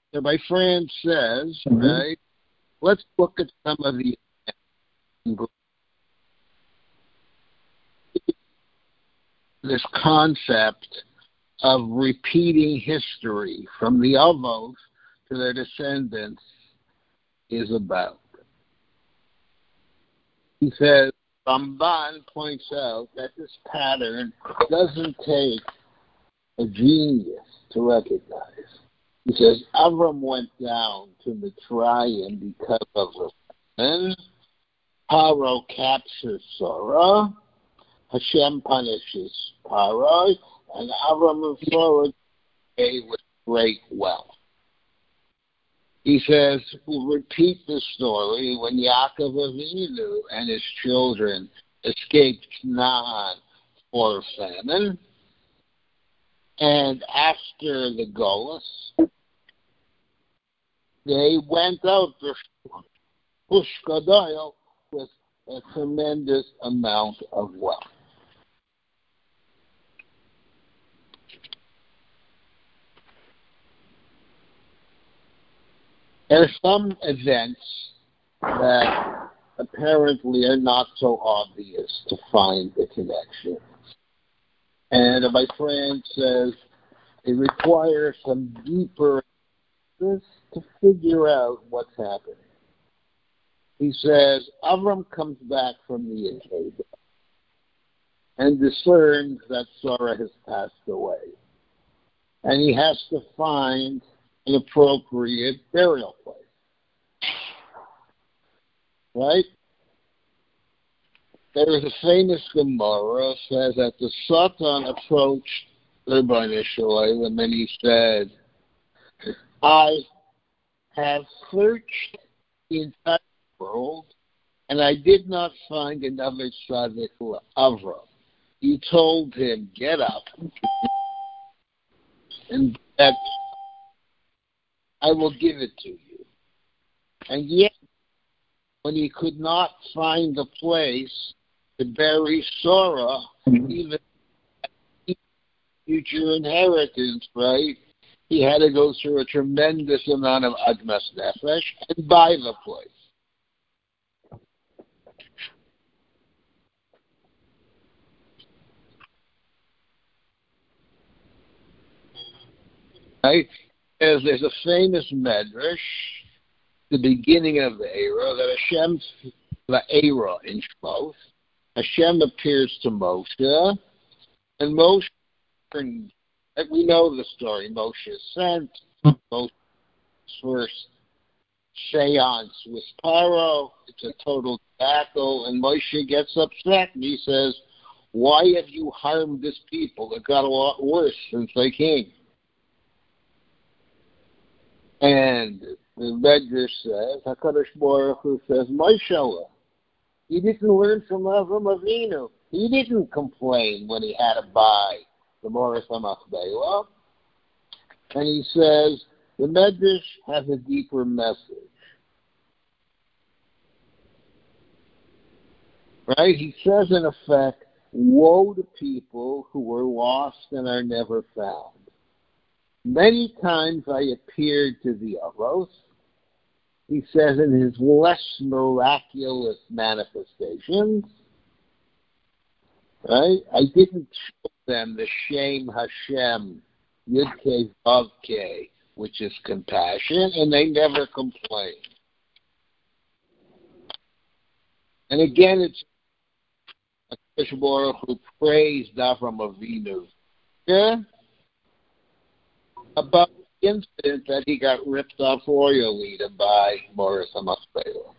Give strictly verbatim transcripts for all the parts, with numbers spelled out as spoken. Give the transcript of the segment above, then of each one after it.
So my friend says, Mm-hmm. right, let's look at some of the this concept of repeating history from the Avos to their descendants is about. He says, Ramban points out that this pattern doesn't take a genius to recognize. He says, Avram went down to Mitzrayim because of the famine. Paro captures Sarah. Hashem punishes Paro. And Avram and Sarah gave with great wealth. He says, we'll repeat the story when Yaakov Avinu and his children escaped Canaan for famine. And after the Golus, they went out to Pushkadayel with a tremendous amount of wealth. There are some events that apparently are not so obvious to find the connection. And my friend says it requires some deeper analysis to figure out what's happening. He says, Avram comes back from the Akeda and discerns that Sarah has passed away. And he has to find an appropriate burial place. Right? There is a famous Gemara says that the Satan approached Rabbi Shalom and then he said, I have searched the entire world and I did not find another tzaddik for Avram. He told him, get up and that I will give it to you. And yet, when he could not find a place to bury Sarah, even future inheritance, right? He had to go through a tremendous amount of admas nefesh and buy the place. Right? As there's a famous medrash, the beginning of the era, that Hashem, the era in Shmos, Hashem appears to Moshe, and Moshe, and we know the story, Moshe is sent, Moshe's first seance with Paro, it's a total debacle, and Moshe gets upset, and he says, why have you harmed this people? It got a lot worse since they came. And the Medrash says, HaKadosh Baruch Hu says, Moshe, he didn't learn from Avram Avinu. He didn't complain when he had to buy the Moras HaMachpelah. And he says, the Medrash has a deeper message. Right? He says, in effect, woe to people who were lost and are never found. Many times I appeared to the Avos, he says in his less miraculous manifestations, right? I didn't show them the Shem Hashem, Yud-Kei Vav-Kei, which is compassion, and they never complained. And again, it's HaKadosh Baruch Hu praised Avram Avinu. Yeah? About the incident that he got ripped off royally to buy Moras HaMachpelah.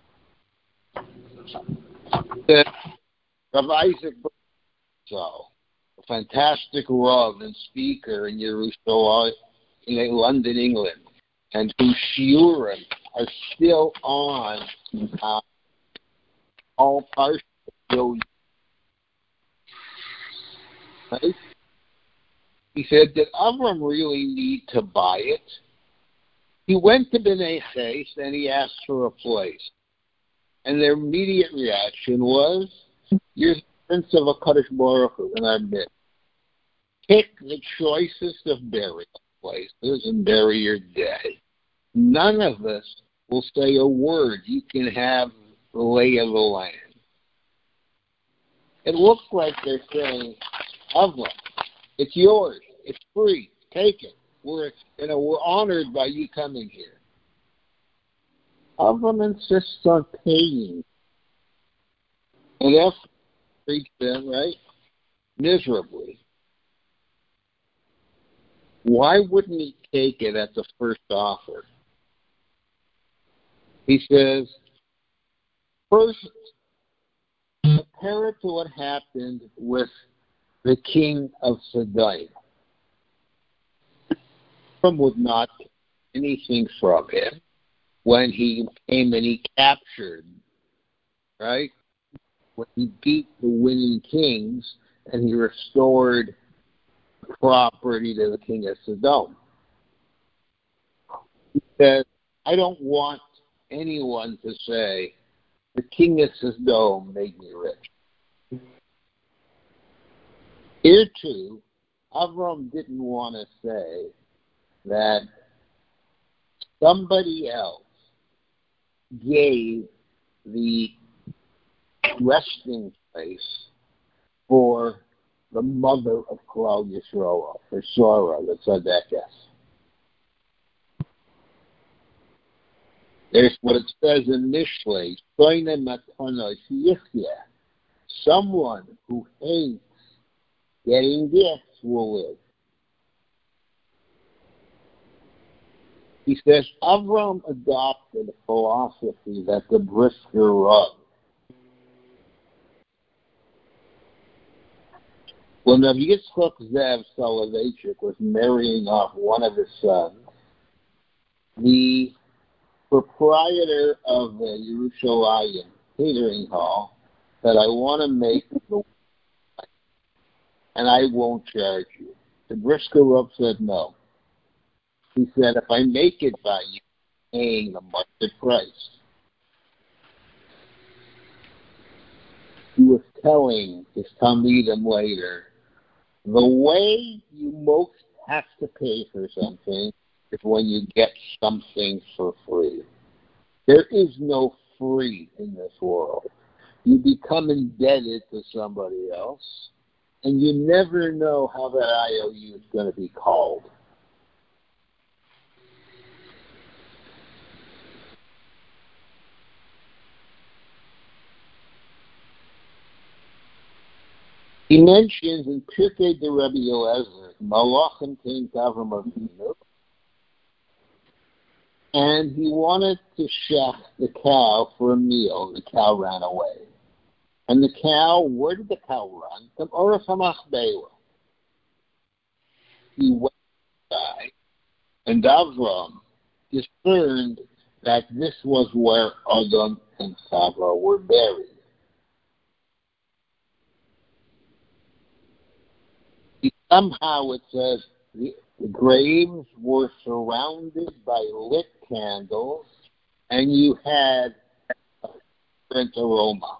Rav Isaac Berzo, a fantastic Rav and speaker in Jerusalem, in London, England, and whose shiurim are still on uh, all parts of the right? He said, did Avram really need to buy it? He went to Bnei Ches and he asked for a place. And their immediate reaction was, you're the prince of HaKadosh Baruch Hu in our midst. Pick the choicest of burial places and bury your dead. none of us will say a word. You can have the lay of the land. It looks like they're saying, Avram, it's yours. It's free. Take it. We're, you know, we're honored by you coming here. Avram insists on paying. And that's treats them, right, miserably. Why wouldn't he take it at the first offer? He says, first, compare it to what happened with the king of Sodom. Abram would not take anything from him when he came and he captured, right? When he beat the winning kings and he restored property to the king of Sodom. He said, I don't want anyone to say, the king of Sodom made me rich. Here too, Avram didn't want to say that somebody else gave the resting place for the mother of Klal Yisroel, for Sarah, the Tzedekah. There's what it says in Mishlei, someone who hates getting gifts will live. He says, Avram adopted a philosophy that the Brisker rub. When Rabbi Yitzchak Zev Soloveitchik was marrying off one of his sons, the proprietor of the Yerushalayim catering hall said, I want to make the and I won't charge you. The Brisker Rub said no. He said, if I make it by you, paying the market price. He was telling his Talmidim later, the way you most have to pay for something is when you get something for free. There is no free in this world. You become indebted to somebody else, and you never know how that I O U is going to be called. He mentions in Pirkei de Rabbi Eliezer, Malachim came to Avram Avinu, and he wanted to shech the cow for a meal. The cow ran away. And the cow, where did the cow run? To Orach HaMachpelah. He went by, and Avram discerned that this was where Adam and Chava were buried. Somehow it says the, the graves were surrounded by lit candles, and you had a different aroma.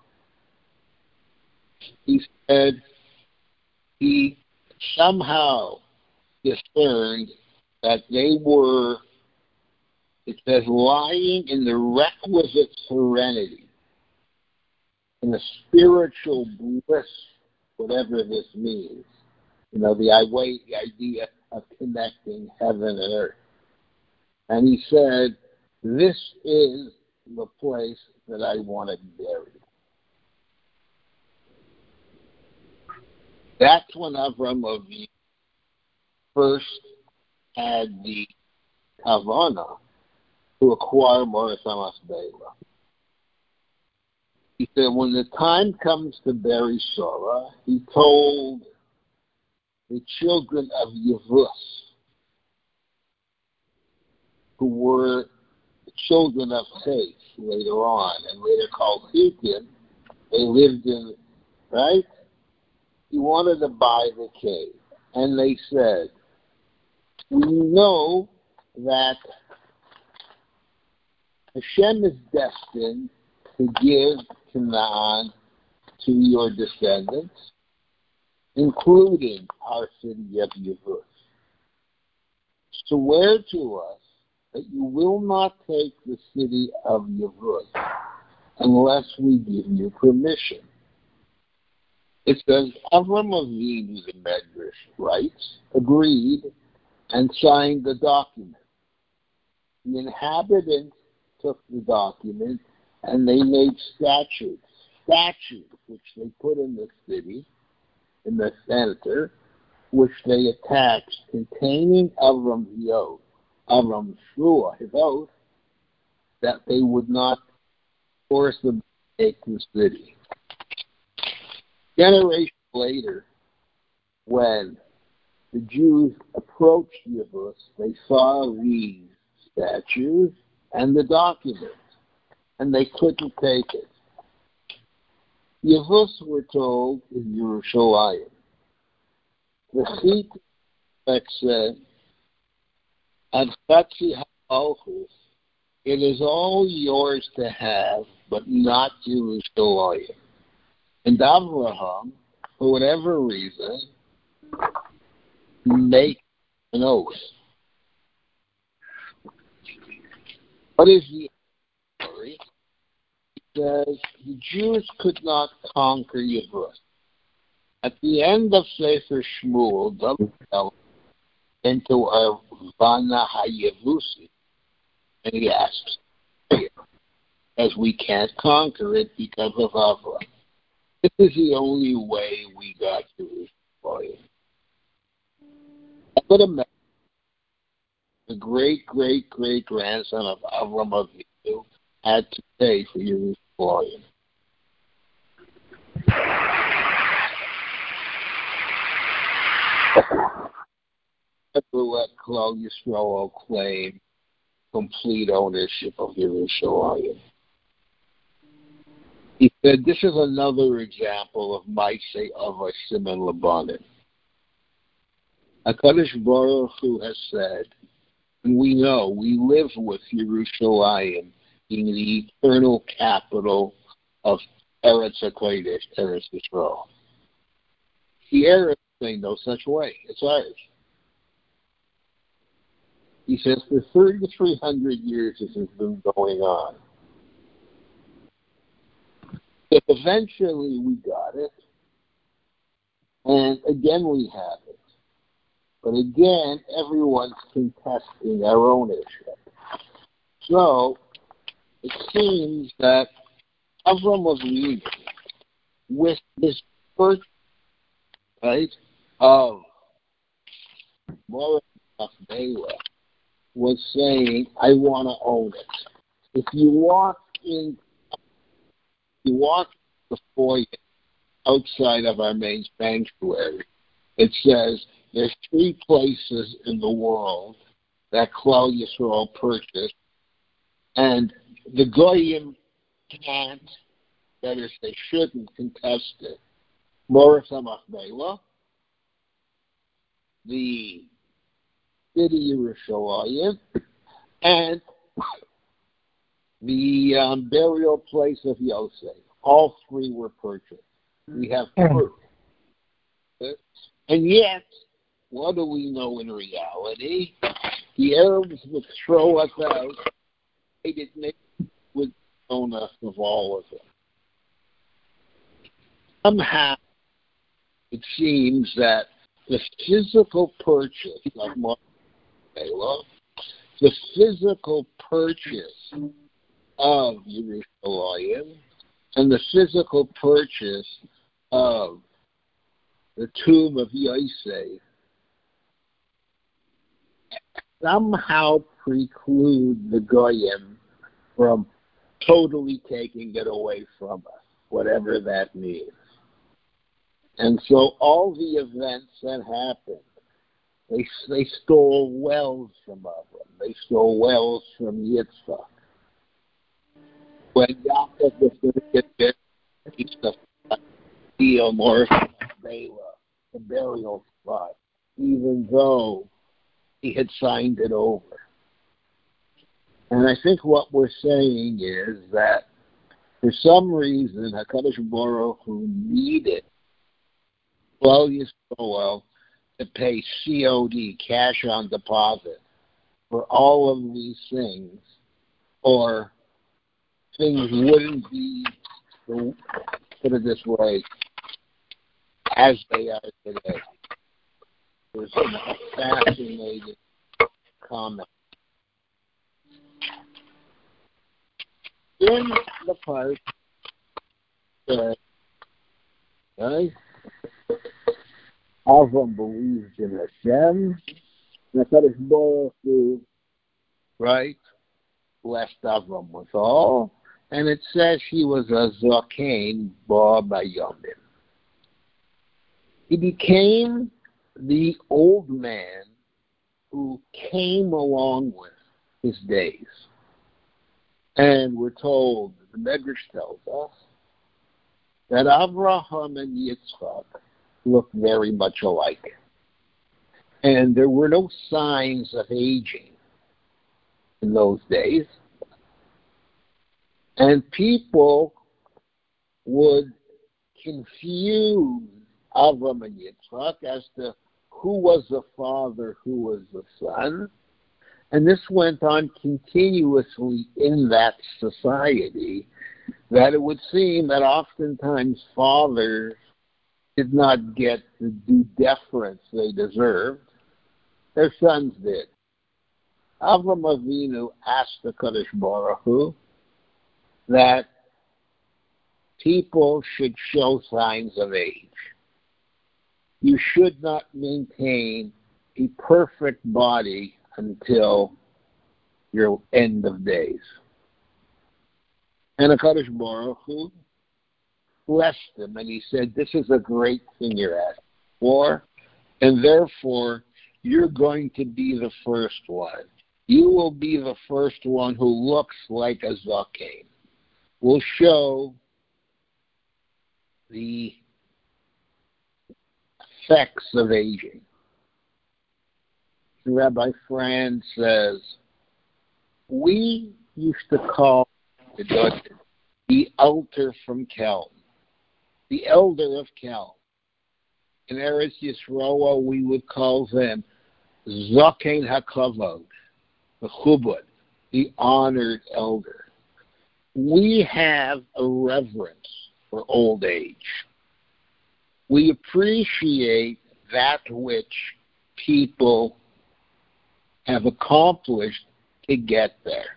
He said he somehow discerned that they were, it says, lying in the requisite serenity, in the spiritual bliss, whatever this means. You know, the idea of connecting heaven and earth. And he said, this is the place that I want to be buried. That's when Avram Avinu first had the kavanah to acquire Moritz HaMachpelah. He said, when the time comes to bury Sarah, he told the children of Yevus, who were the children of Faith later on, and later called Hittim, they lived in, right? He wanted to buy the cave. And they said, we know that Hashem is destined to give Canaan to your descendants, including our city of Yevus. Swear to us that you will not take the city of Yavuz unless we give you permission. It says, Avram Avinu, the Medrash writes, agreed and signed the document. The inhabitants took the document and they made statutes, statutes which they put in the city, in the center, which they attached, containing Avram's oath, Avram's shua, his oath, that they would not force them to take the city. Generations later, when the Jews approached Yavuz, they saw these statues and the documents, and they couldn't take it. Yavuz, we're told, is Yerushalayim. The seat that said, Adchatzi ha'alchus, it is all yours to have, but not Yerushalayim. And Abraham, for whatever reason, make an oath. What is the story? It says the Jews could not conquer Yavuz. At the end of Sefer Shmuel, David fell into Arvana HaYevusi, and he asks, as we can't conquer it because of Avram. This is the only way we got to Jerusalem. But imagine the great, great, great grandson of Avram Avinu had to pay for Jerusalem. Never let Klal Yisrael claim complete ownership of Jerusalem. He said, this is another example of Maaseh Avos Siman Labanan. HaKadosh Baruch Hu has said, and we know, we live with Yerushalayim being the eternal capital of Eretz HaKodesh, Eretz Yisrael. The Arabs say no such way. It's ours. He says, for thirty-three hundred years this has been going on. But eventually we got it, and again we have it. But again, everyone's contesting our ownership. So it seems that Avram Avinu, with his first right of Moreh Machpelah, was saying, I want to own it. If you walk in You walk the foyer outside of our main sanctuary, it says there's three places in the world that Klal Yisrael purchased, and the Goyim can't, that is, they shouldn't contest it. Moreh Machpelah, the city of Yerushalayim, and the um, burial place of Yosef. All three were purchased. We have proof. And yet, what do we know in reality? The Arabs would throw us out. They didn't would own us of all of it. Somehow, it seems that the physical purchase of Moreh, the physical purchase of Yerushalayim, and the physical purchase of the tomb of Yosef somehow preclude the Goyim from totally taking it away from us, whatever that means. And so all the events that happened, they they stole wells from Avram, they stole wells from Yitzchak. When Yaakov was going to get buried, he said, "Deal more Bela, the burial spot," even though he had signed it over. And I think what we're saying is that for some reason, HaKadosh Baruch Hu needed Klal Yisrael to pay C O D, cash on deposit, for all of these things, or things wouldn't be, to put it this way, as they are today. There's a fascinating comment. In the part that, right, Avram believed in Hashem, and HaKadosh Baruch Hu, right, blessed Avram with all, and it says he was a Zakein Ba Bayomim. He became the old man who came along with his days. And we're told, the Medrash tells us, that Abraham and Yitzchak looked very much alike. And there were no signs of aging in those days. And people would confuse Avram and Yitzchak as to who was the father, who was the son. And this went on continuously in that society, that it would seem that oftentimes fathers did not get the due deference they deserved. Their sons did. Avram Avinu asked the Kadosh Baruch Hu that people should show signs of age. You should not maintain a perfect body until your end of days. And HaKadosh Baruch Hu blessed him, and he said, this is a great thing you're asking for, and therefore you're going to be the first one. You will be the first one who looks like a Zakein. Will show the effects of aging. Rabbi Franz says, we used to call the Dutton the elder from Kelm, the elder of Kelm. In Eretz Yisroel, we would call them Zakein HaKavod, the Chubud, the honored elder. We have a reverence for old age. We appreciate that which people have accomplished to get there.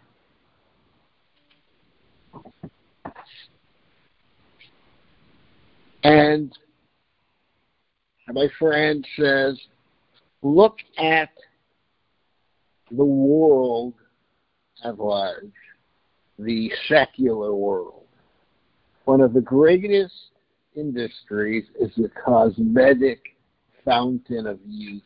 And my friend says, look at the world at large, the secular world. One of the greatest industries is the cosmetic fountain of youth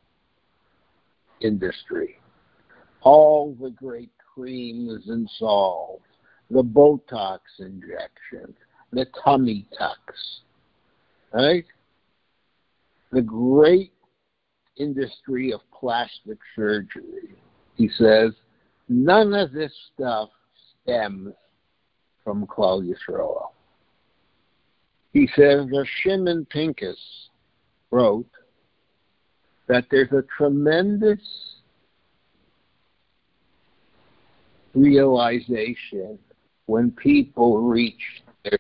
industry. All the great creams and salves, the Botox injections, the tummy tucks, right? The great industry of plastic surgery. He says, none of this stuff stems from Klal Yisrael. He says that Shimon Pincus wrote that there's a tremendous realization when people reach their,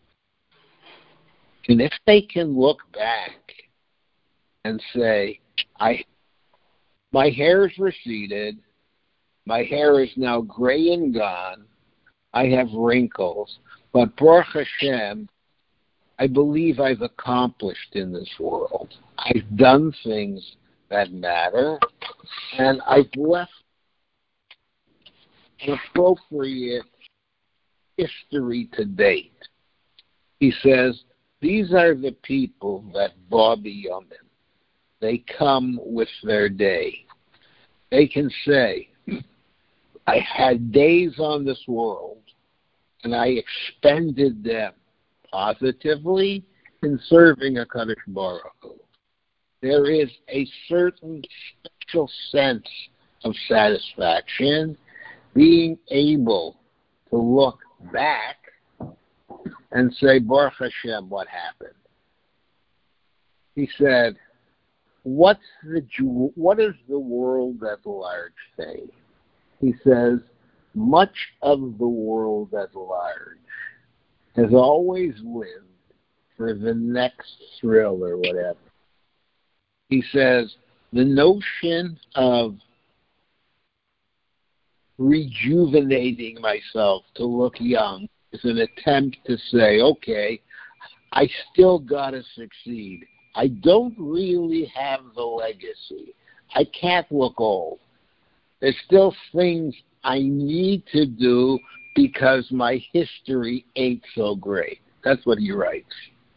and if they can look back and say, I, my hair's receded, my hair is now gray and gone, I have wrinkles, but Baruch Hashem, I believe I've accomplished in this world. I've done things that matter, and I've left an appropriate history to date. He says, these are the people that Bobby Yomin. They come with their day. They can say, I had days on this world, and I expended them positively in serving HaKadosh Baruch Hu. There is a certain special sense of satisfaction being able to look back and say, Baruch Hashem, what happened? He said, what's the what does the world at large say? He says, much of the world at large has always lived for the next thrill or whatever. He says, the notion of rejuvenating myself to look young is an attempt to say, okay, I still got to succeed. I don't really have the legacy. I can't look old. There's still things I need to do because my history ain't so great. That's what he writes.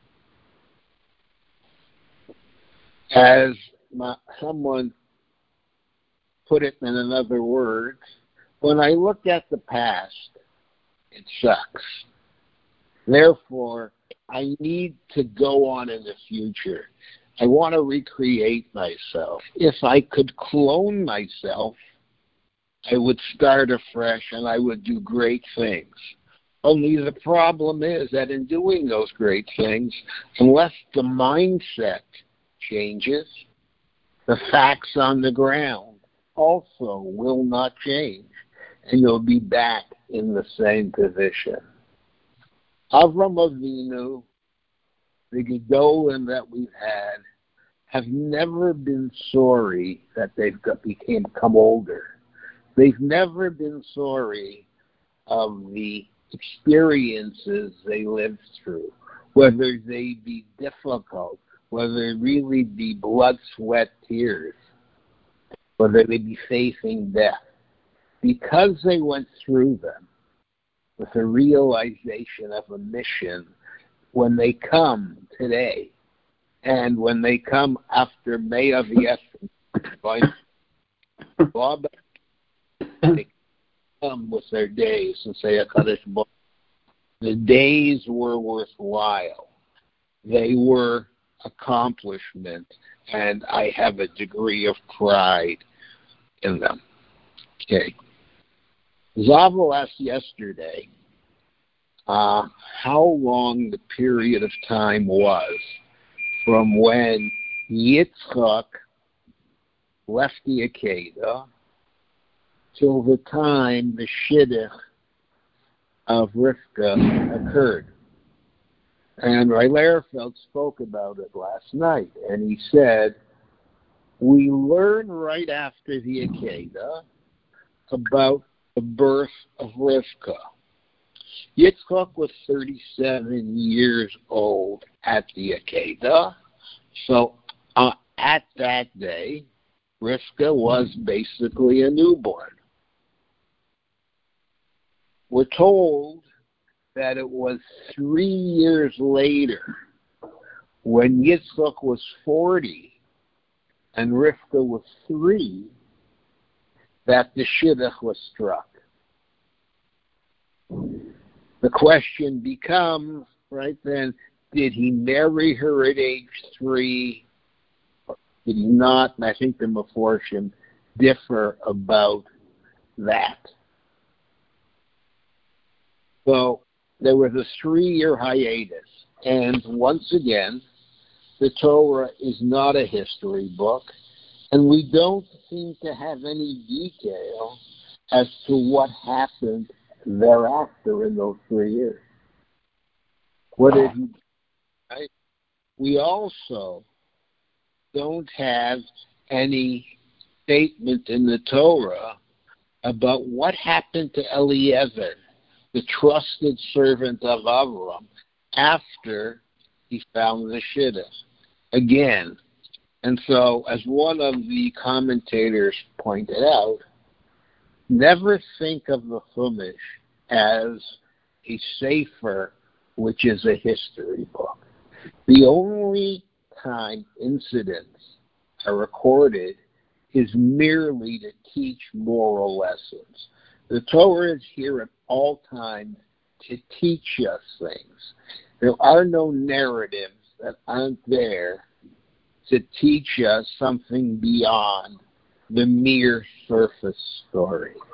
As my, someone put it in another word, when I look at the past, it sucks. Therefore, I need to go on in the future. I want to recreate myself. If I could clone myself, I would start afresh and I would do great things. Only the problem is that in doing those great things, unless the mindset changes, the facts on the ground also will not change, and you'll be back in the same position. Avram Avinu, the Gedolim that we've had, have never been sorry that they've got, became come older. They've never been sorry of the experiences they lived through, whether they be difficult, whether they really be blood, sweat, tears, whether they be facing death. Because they went through them with a realization of a mission, when they come today, and when they come after May of the they come with their days and say, the days were worthwhile. They were accomplishment, and I have a degree of pride in them. Okay. Zavel asked yesterday uh, how long the period of time was from when Yitzchak left the Akedah till the time the Shidduch of Rivka occurred. And Ray Lehrfeld spoke about it last night, and he said, we learn right after the Akedah about the birth of Rivka. Yitzchak was thirty-seven years old at the Akedah, so uh, at that day, Rivka was basically a newborn. We're told that it was three years later, when Yitzchak was forty and Rivka was three, that the Shidduch was struck. The question becomes, right then, did he marry her at age three? Or did he not? And I think the Meforshim differ about that. So there was a three-year hiatus. And once again, the Torah is not a history book, and we don't seem to have any detail as to what happened thereafter in those three years. What did he do? Right? We also don't have any statement in the Torah about what happened to Eliezer, the trusted servant of Avram, after he found the Shidduch. Again, and so as one of the commentators pointed out, never think of the Chumash as a sefer, which is a history book. The only time incidents are recorded is merely to teach moral lessons. The Torah is here at all times to teach us things. There are no narratives that aren't there to teach us something beyond the mere surface story.